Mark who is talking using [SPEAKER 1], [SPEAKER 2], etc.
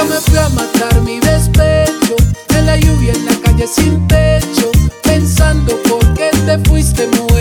[SPEAKER 1] me fui a matar mi despecho, en la lluvia, en la calle sin techo, pensando por qué te fuiste, mujer.